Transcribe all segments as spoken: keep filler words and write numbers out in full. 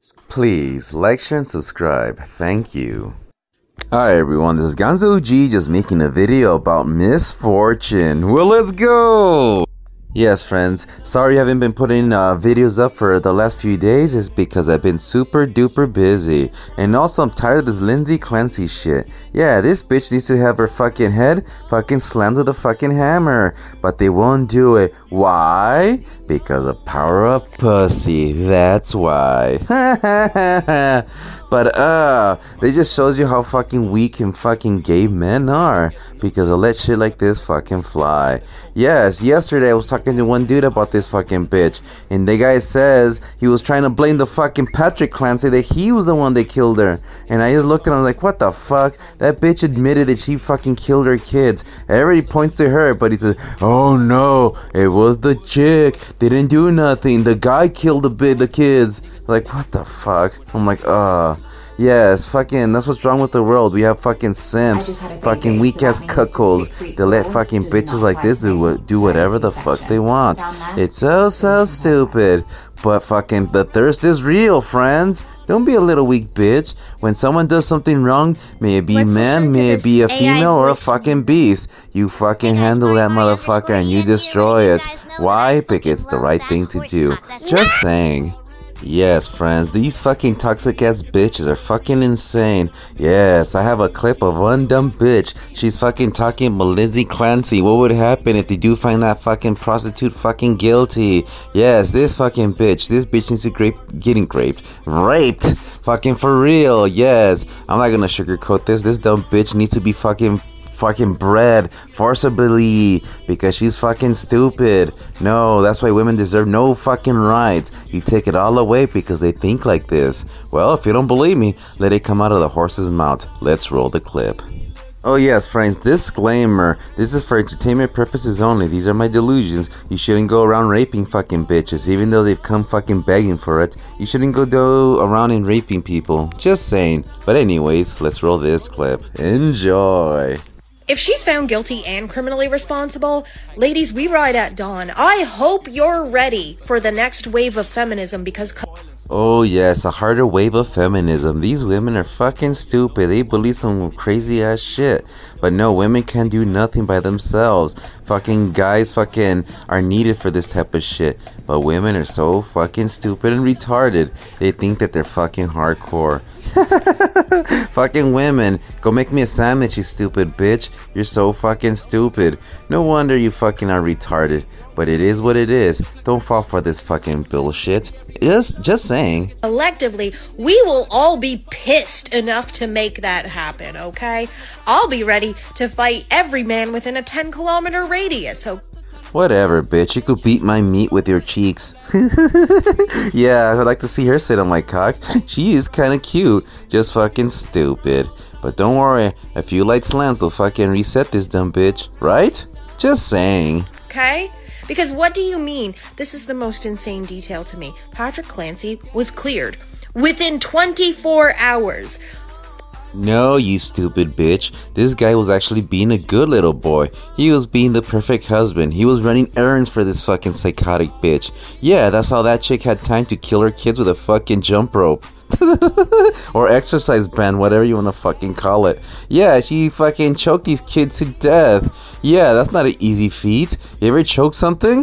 Please like, share, and subscribe. Thank you. Hi everyone, this is Gonzo G just making a video about Miss Fortune. Well, let's go! Yes, friends, sorry I haven't been putting uh, videos up for the last few days. It's because I've been super duper busy. And also I'm tired of this Lindsay Clancy shit. Yeah, this bitch needs to have her fucking head fucking slammed with a fucking hammer. But they won't do it. Why? Because of power of pussy. That's why. But uh, they just shows you how fucking weak and fucking gay men are. Because they'll let shit like this fucking fly. Yes, yesterday I was talking to one dude about this fucking bitch. And the guy says he was trying to blame the fucking Patrick Clancy that he was the one that killed her. And I just looked at him like, what the fuck? That bitch admitted that she fucking killed her kids. Everybody points to her, but he says, oh no, it was the chick. They didn't do nothing. The guy killed the bit the kids. Like, what the fuck? I'm like, uh yes, fucking, that's what's wrong with the world. We have fucking simps, fucking weak ass cuckolds. They let fucking bitches like this do, do whatever the fuck they want. It's so, so stupid. But fucking, the thirst is real, friends. Don't be a little weak bitch. When someone does something wrong, may it be a man, may it be a female or a fucking beast, you fucking handle that motherfucker and you destroy it. Why? Because it's the right thing to do. Just saying. Yes, friends, these fucking toxic ass bitches are fucking insane. Yes, I have a clip of one dumb bitch. She's fucking talking about Lindsay Clancy. What would happen if they do find that fucking prostitute fucking guilty? Yes, this fucking bitch. This bitch needs to grape, getting raped. Raped! Fucking for real, yes. I'm not gonna sugarcoat this. This dumb bitch needs to be fucking fucking bred forcibly because she's fucking stupid. No, that's why women deserve no fucking rights. You take it all away because they think like this. Well, if you don't believe me, let it come out of the horse's mouth. Let's roll the clip. Oh yes, friends, disclaimer, this is for entertainment purposes only. These are my delusions. You shouldn't go around raping fucking bitches, even though they've come fucking begging for it. You shouldn't go do around and raping people. Just saying. But anyways, let's roll this clip. Enjoy. If she's found guilty and criminally responsible, ladies, we ride at dawn. I hope you're ready for the next wave of feminism because... Oh yes, a harder wave of feminism. These women are fucking stupid. They believe some crazy ass shit. But no, women can do nothing by themselves. Fucking guys fucking are needed for this type of shit. But women are so fucking stupid and retarded. They think that they're fucking hardcore. Fucking women, go make me a sandwich, you stupid bitch. You're so fucking stupid. No wonder you fucking are retarded. But it is what it is. Don't fall for this fucking bullshit. Just, just saying. Collectively, we will all be pissed enough to make that happen, okay? I'll be ready to fight every man within a ten kilometer radius, so... Whatever, bitch. You could beat my meat with your cheeks. Yeah, I'd like to see her sit on my cock. She is kind of cute. Just fucking stupid. But don't worry. A few light slams will fucking reset this dumb bitch. Right? Just saying. Okay? Because what do you mean? This is the most insane detail to me. Patrick Clancy was cleared within twenty-four hours. No, you stupid bitch. This guy was actually being a good little boy. He was being the perfect husband. He was running errands for this fucking psychotic bitch. Yeah, that's how that chick had time to kill her kids with a fucking jump rope. Or exercise band, whatever you want to fucking call it. Yeah, she fucking choked these kids to death. Yeah, that's not an easy feat. You ever choke something?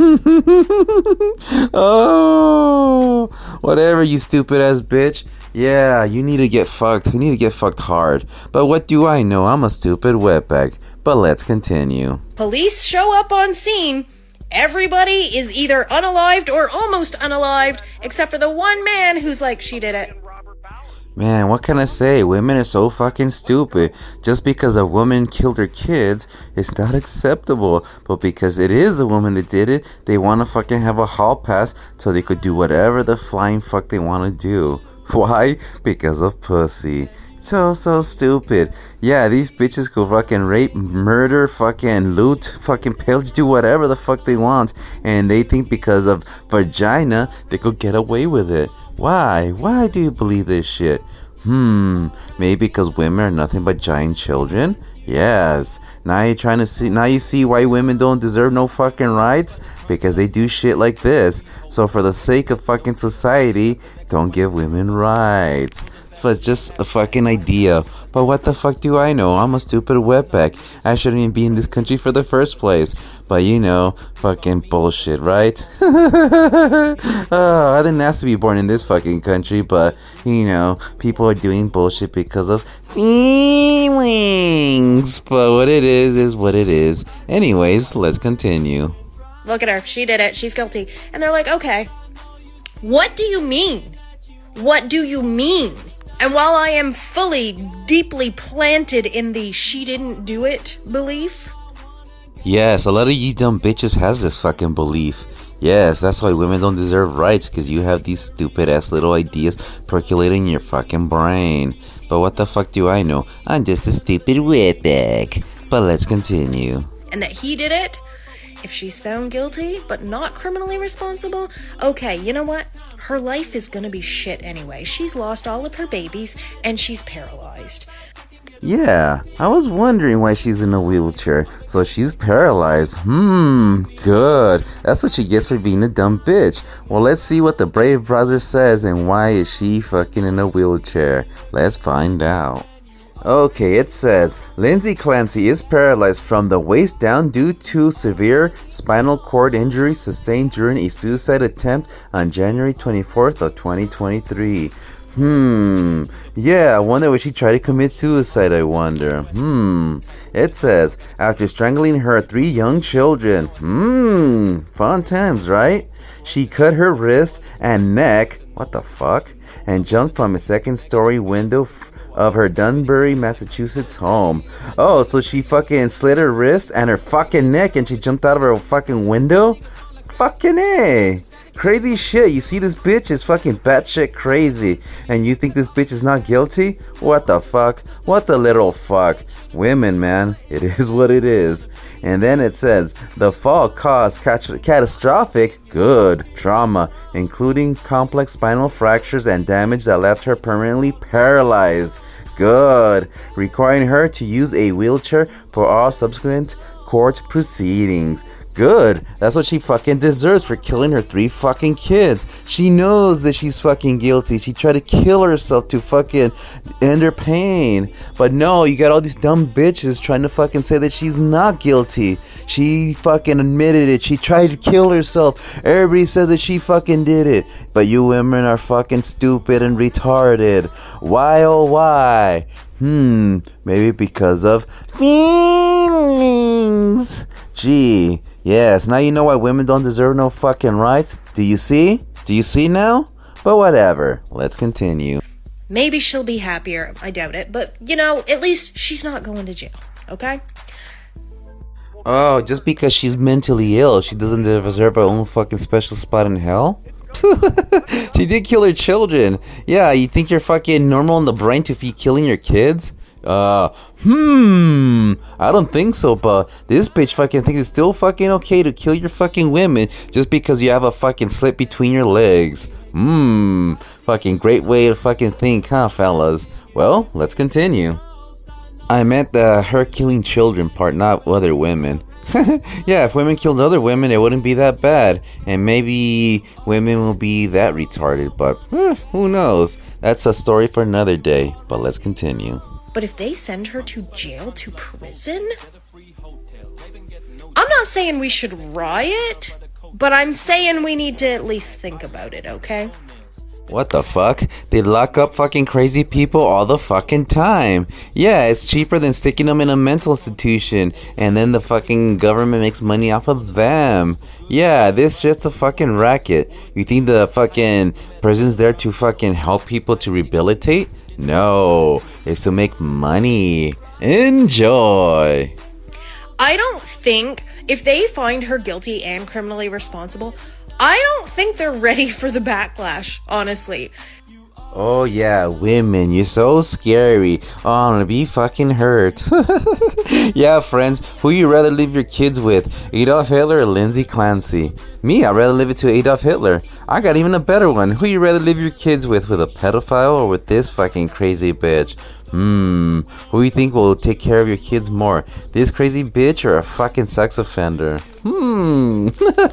Oh, whatever, you stupid ass bitch. Yeah, you need to get fucked. You need to get fucked hard. But what do I know? I'm a stupid wetbag. But let's continue. Police show up on scene. Everybody is either unalived or almost unalived, except for the one man who's like, she did it. Man, what can I say? Women are so fucking stupid. Just because a woman killed her kids, it's not acceptable. But because it is a woman that did it, they want to fucking have a hall pass so they could do whatever the flying fuck they want to do. Why? Because of pussy. So, so stupid. Yeah, these bitches go fucking rape, murder, fucking loot, fucking pillage, do whatever the fuck they want. And they think because of vagina, they could get away with it. Why? Why do you believe this shit? Hmm, maybe because women are nothing but giant children? Yes. Now you're trying to see, now you see why women don't deserve no fucking rights? Because they do shit like this. So for the sake of fucking society, don't give women rights. So it's just a fucking idea. But what the fuck do I know? I'm a stupid wetback. I shouldn't even be in this country for the first place. But you know, fucking bullshit, right? Oh, I didn't ask to be born in this fucking country, but you know, people are doing bullshit because of feelings. But what it is is what it is. Anyways, let's continue. Look at her. She did it. She's guilty. And they're like, okay, what do you mean? What do you mean? And while I am fully, deeply planted in the she didn't do it belief. Yes, a lot of you dumb bitches has this fucking belief. Yes, that's why women don't deserve rights, because you have these stupid ass little ideas percolating in your fucking brain. But what the fuck do I know? I'm just a stupid wetback. But let's continue. And that he did it? If she's found guilty, but not criminally responsible, okay, you know what? Her life is gonna be shit anyway. She's lost all of her babies, and she's paralyzed. Yeah, I was wondering why she's in a wheelchair. So she's paralyzed. Hmm, good. That's what she gets for being a dumb bitch. Well, let's see what the Brave browser says and why is she fucking in a wheelchair. Let's find out. Okay, it says, Lindsay Clancy is paralyzed from the waist down due to severe spinal cord injury sustained during a suicide attempt on January twenty-fourth of twenty twenty-three. Hmm, yeah, I wonder if she tried to commit suicide, I wonder. Hmm, it says, after strangling her three young children. Hmm, fun times, right? She cut her wrist and neck, what the fuck, and jumped from a second story window f- of her Dunbury, Massachusetts home. Oh, so she fucking slit her wrist and her fucking neck and she jumped out of her fucking window? Fucking A. Crazy shit. You see, this bitch is fucking batshit crazy. And you think this bitch is not guilty? What the fuck? What the little fuck? Women, man. It is what it is. And then it says, the fall caused cat- catastrophic, good, trauma, including complex spinal fractures and damage that left her permanently paralyzed. Good. Requiring her to use a wheelchair for all subsequent court proceedings. Good. That's what she fucking deserves for killing her three fucking kids. She knows that she's fucking guilty. She tried to kill herself to fucking end her pain. But no, you got all these dumb bitches trying to fucking say that she's not guilty. She fucking admitted it. She tried to kill herself. Everybody says that she fucking did it. But you women are fucking stupid and retarded. Why oh why? Hmm, maybe because of feelings. Gee, yes, now you know why women don't deserve no fucking rights? Do you see? Do you see now? But whatever, let's continue. Maybe she'll be happier. I doubt it. But, you know, at least she's not going to jail, okay? Oh, just because she's mentally ill, she doesn't deserve her own fucking special spot in hell? She did kill her children. Yeah, you think you're fucking normal in the brain to be killing your kids? Uh, hmm, I don't think so, but this bitch fucking thinks it's still fucking okay to kill your fucking women just because you have a fucking slit between your legs. Hmm, fucking great way to fucking think, huh, fellas? Well, let's continue. I meant the her killing children part, not other women. Yeah, if women killed other women, it wouldn't be that bad. And maybe women will be that retarded, but eh, who knows? That's a story for another day, but let's continue. But if they send her to jail, to prison? I'm not saying we should riot, but I'm saying we need to at least think about it, okay? What the fuck? They lock up fucking crazy people all the fucking time. Yeah, it's cheaper than sticking them in a mental institution, and then the fucking government makes money off of them. Yeah, this shit's a fucking racket. You think the fucking prison's there to fucking help people to rehabilitate? No, it's to make money. Enjoy. I don't think if they find her guilty and criminally responsible, I don't think they're ready for the backlash, honestly. Oh yeah, women, you're so scary. Oh, I'm gonna be fucking hurt. Yeah, friends, who you rather leave your kids with, Adolf Hitler or Lindsay Clancy? Me, I'd rather leave it to Adolf Hitler. I got even a better one. Who you rather leave your kids with, with a pedophile or with this fucking crazy bitch? Hmm, who you think will take care of your kids more, this crazy bitch or a fucking sex offender? Hmm.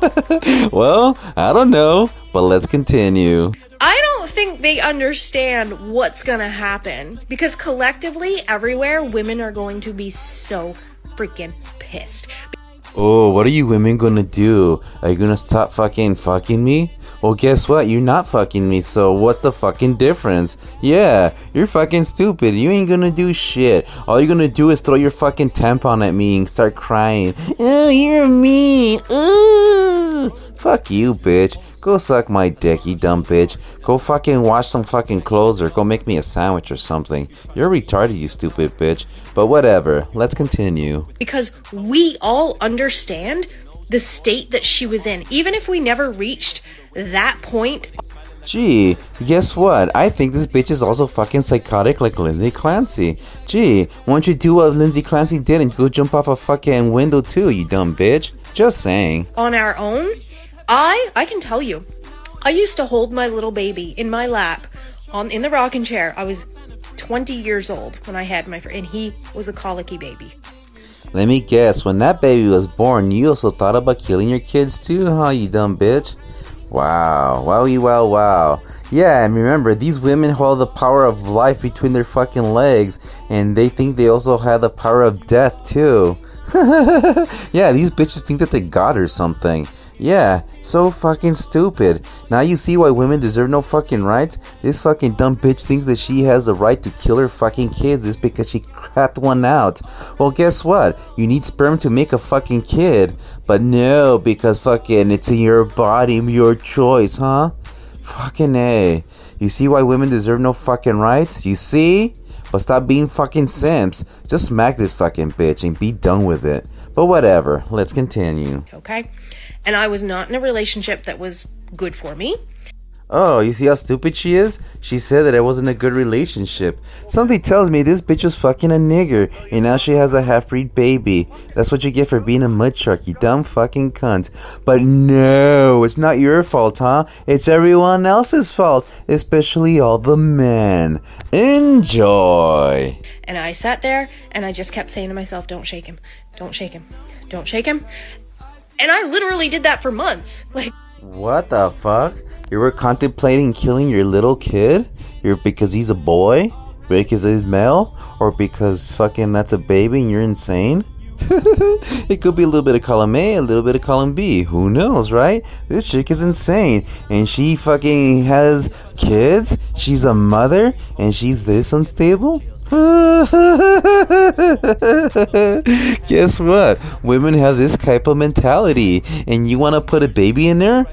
Well, I don't know, but let's continue. I don't think they understand what's gonna happen because collectively, everywhere, women are going to be so freaking pissed. Oh, what are you women gonna do? Are you gonna stop fucking fucking me? Well, guess what? You're not fucking me, so what's the fucking difference? Yeah, you're fucking stupid. You ain't gonna do shit. All you're gonna do is throw your fucking tampon at me and start crying. Oh, you're mean. Ooh. Fuck you, bitch. Go suck my dick, you dumb bitch. Go fucking wash some fucking clothes or go make me a sandwich or something. You're retarded, you stupid bitch. But whatever, let's continue. Because we all understand the state that she was in. Even if we never reached that point. Gee, guess what? I think this bitch is also fucking psychotic like Lindsay Clancy. Gee, why don't you do what Lindsay Clancy did and go jump off a fucking window too, you dumb bitch? Just saying. On our own? I, I can tell you, I used to hold my little baby in my lap on in the rocking chair. I was twenty years old when I had my friend, and he was a colicky baby. Let me guess, when that baby was born, you also thought about killing your kids too, huh, you dumb bitch? Wow, wowie wow wow. Yeah, and remember, these women hold the power of life between their fucking legs, and they think they also have the power of death too. Yeah, these bitches think that they're God or something. Yeah, so fucking stupid. Now you see why women deserve no fucking rights? This fucking dumb bitch thinks that she has the right to kill her fucking kids just because she crapped one out. Well, guess what? You need sperm to make a fucking kid. But no, because fucking it's in your body, your choice, huh? Fucking A. You see why women deserve no fucking rights? You see? But stop being fucking simps. Just smack this fucking bitch and be done with it. But whatever, let's continue. Okay? And I was not in a relationship that was good for me. Oh, you see how stupid she is? She said that it wasn't a good relationship. Something tells me this bitch was fucking a nigger, and now she has a half-breed baby. That's what you get for being a mud shark, you dumb fucking cunt. But no, it's not your fault, huh? It's everyone else's fault, especially all the men. Enjoy! And I sat there, and I just kept saying to myself, don't shake him, don't shake him, don't shake him. And I literally did that for months. Like, what the fuck? You were contemplating killing your little kid? You're because he's a boy? Because he's male? Or because fucking that's a baby and you're insane? It could be a little bit of column A, a little bit of column B. Who knows, right? This chick is insane. And she fucking has kids? She's a mother? And she's this unstable? Guess what? Women have this type of mentality, and you want to put a baby in there?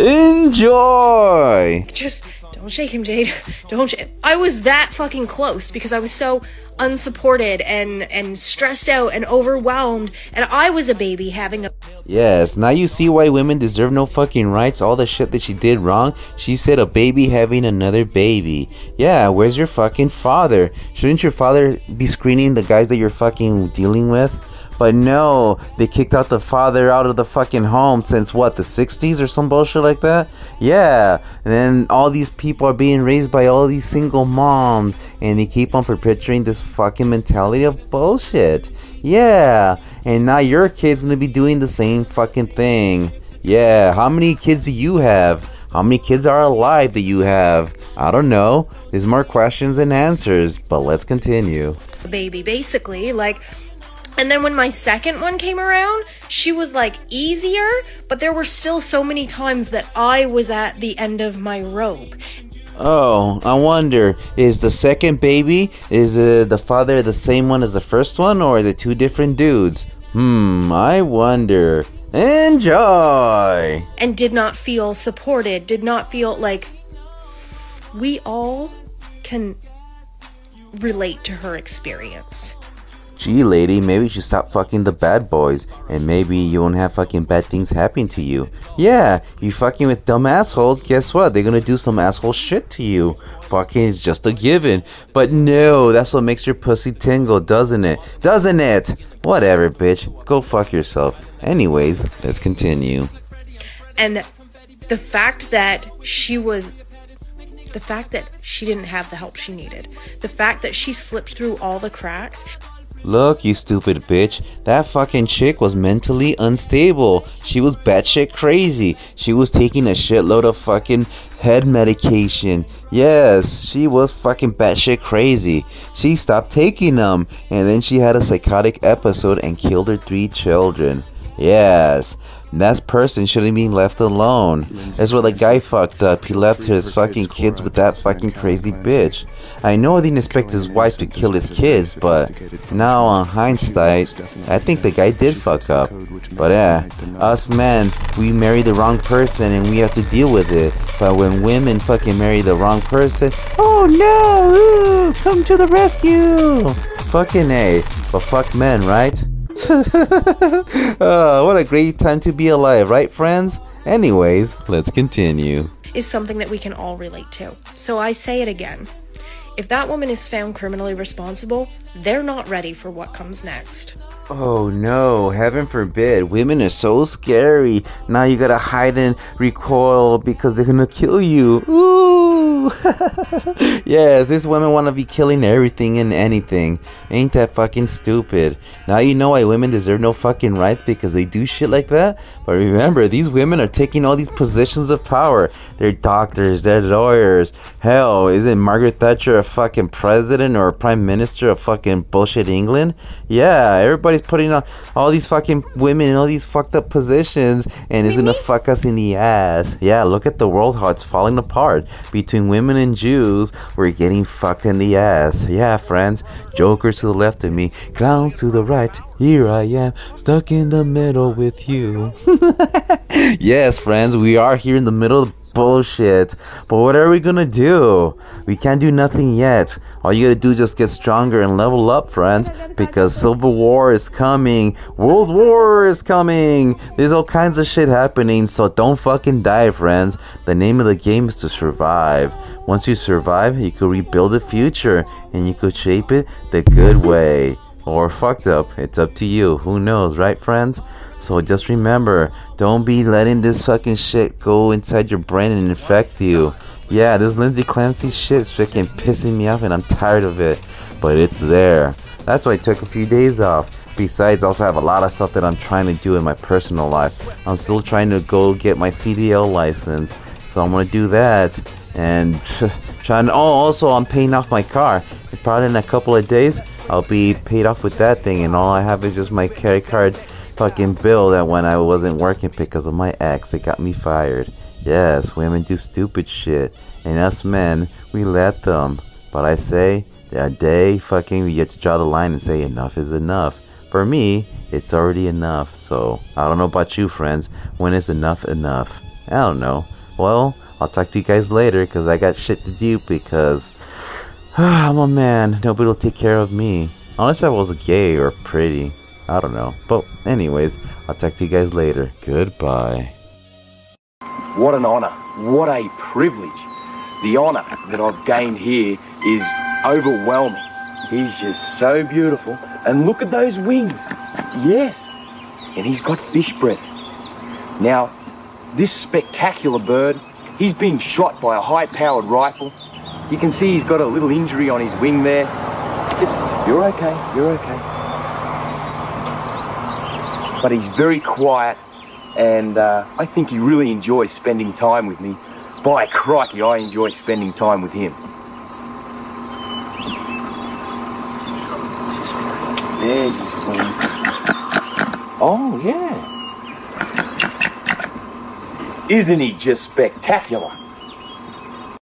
Enjoy! Just don't shake him, Jade. Don't. Sh- I was that fucking close because I was so unsupported and and stressed out and overwhelmed, and I was a baby having a. Yes, now you see why women deserve no fucking rights. All the shit that she did wrong. She said a baby having another baby. Yeah, where's your fucking father? Shouldn't your father be screening the guys that you're fucking dealing with? But no, they kicked out the father out of the fucking home since what, the sixties or some bullshit like that? Yeah, and then all these people are being raised by all these single moms, and they keep on perpetuating this fucking mentality of bullshit. Yeah, and now your kid's gonna be doing the same fucking thing. Yeah, how many kids do you have? How many kids are alive that you have? I don't know. There's more questions than answers, but let's continue. Baby, basically, like. And then when my second one came around, she was like easier, but there were still so many times that I was at the end of my rope. Oh, I wonder, is the second baby, is uh, the father the same one as the first one, or are they two different dudes? Hmm, I wonder. Enjoy! And did not feel supported, did not feel like we all can relate to her experience. Gee, lady, maybe you should stop fucking the bad boys, and maybe you won't have fucking bad things happen to you. Yeah, you fucking with dumb assholes, guess what? They're gonna do some asshole shit to you. fucking is just a given. But no, that's what makes your pussy tingle, doesn't it? Doesn't it? Whatever, bitch. Go fuck yourself. Anyways, let's continue. And the fact that she was... The fact that she didn't have the help she needed. The fact that she slipped through all the cracks. Look, you stupid bitch. That fucking chick was mentally unstable. She was batshit crazy. She was taking a shitload of fucking head medication. Yes, she was fucking batshit crazy. She stopped taking them. And then she had a psychotic episode and killed her three children. Yes. That person shouldn't be left alone. That's what the guy fucked up. He left his fucking kids with that fucking crazy bitch. I know I didn't expect his wife to kill his kids, but now on hindsight, I think the guy did fuck up. But yeah, us men, we marry the wrong person and we have to deal with it. But when women fucking marry the wrong person, oh no, ooh, come to the rescue. Fucking A, but fuck men, right? Oh, what a great time to be alive, right, friends? Anyways, let's continue. Is something that we can all relate to. So I say it again. If that woman is found criminally responsible, they're not ready for what comes next. Oh no, heaven forbid. Women are so scary. Now you gotta hide and recoil because they're gonna kill you. Ooh. Yes, these women wanna be killing everything and anything. Ain't that fucking stupid? Now you know why women deserve no fucking rights, because they do shit like that. But remember, these women are taking all these positions of power. They're doctors, they're lawyers. Hell, isn't Margaret Thatcher a fucking president or a prime minister of fucking bullshit England? Yeah, everybody putting on all these fucking women in all these fucked up positions and is gonna fuck us in the ass. Yeah, look at the world, how it's falling apart. Between women and Jews, we're getting fucked in the ass. Yeah, friends, jokers to the left of me, clowns to the right. Here I am, stuck in the middle with you. Yes, friends, we are here in the middle of bullshit. But what are we gonna do? We can't do nothing yet. All you gotta do is just get stronger and level up, friends, because Civil War is coming. World War is coming. There's all kinds of shit happening, so don't fucking die, friends. The name of the game is to survive. Once you survive, you can rebuild the future and you could shape it the good way. Or fucked up. It's up to you. Who knows, right, friends? So just remember, don't be letting this fucking shit go inside your brain and infect you. Yeah, this Lindsay Clancy shit's freaking pissing me off and I'm tired of it. But it's there. That's why I took a few days off. Besides, I also have a lot of stuff that I'm trying to do in my personal life. I'm still trying to go get my C D L license. So I'm going to do that. And trying. Oh, also, I'm paying off my car. Probably in a couple of days, I'll be paid off with that thing. And all I have is just my credit card fucking bill that when I wasn't working because of my ex, it got me fired. Yes, women do stupid shit. And us men, we let them. But I say, that day, fucking, we get to draw the line and say enough is enough. For me, it's already enough. So, I don't know about you, friends. When is enough enough? I don't know. Well, I'll talk to you guys later because I got shit to do because I'm a man. Nobody will take care of me. Unless I was gay or pretty. I don't know. But anyways, I'll talk to you guys later. Goodbye. What an honour. What a privilege. The honour that I've gained here is overwhelming. He's just so beautiful. And look at those wings. Yes. And he's got fish breath. Now, this spectacular bird, he's been shot by a high-powered rifle. You can see he's got a little injury on his wing there. It's, you're okay, you're okay. But he's very quiet, and uh, I think he really enjoys spending time with me. By crikey, I enjoy spending time with him. There's his wings. Oh, yeah. Isn't he just spectacular?